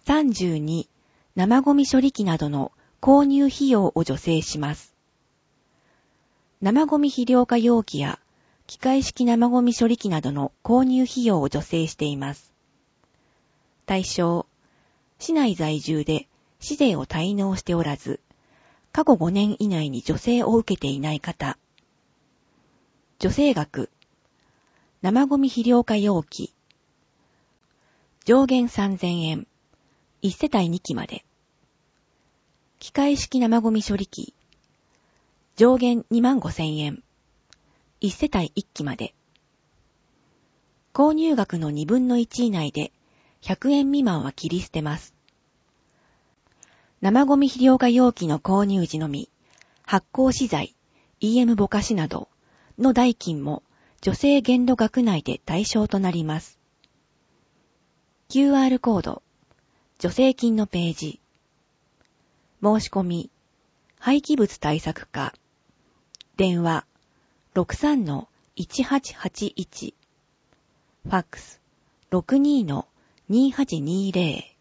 32、生ゴミ処理機などの購入費用を助成します。生ゴミ肥料化容器や機械式生ゴミ処理機などの購入費用を助成しています。対象、市内在住で市税を滞納しておらず、過去5年以内に助成を受けていない方。助成額、生ゴミ肥料化容器。上限3000円。1世帯2機まで。機械式生ゴミ処理機。上限25000円。1世帯1機まで。購入額の2分の1以内で100円未満は切り捨てます。生ゴミ肥料化容器の購入時のみ、発酵資材、EM ぼかしなどの代金も助成限度額内で対象となります。QR コード、助成金のページ。申し込み、廃棄物対策課。電話、63-1881。ファックス、62-2820。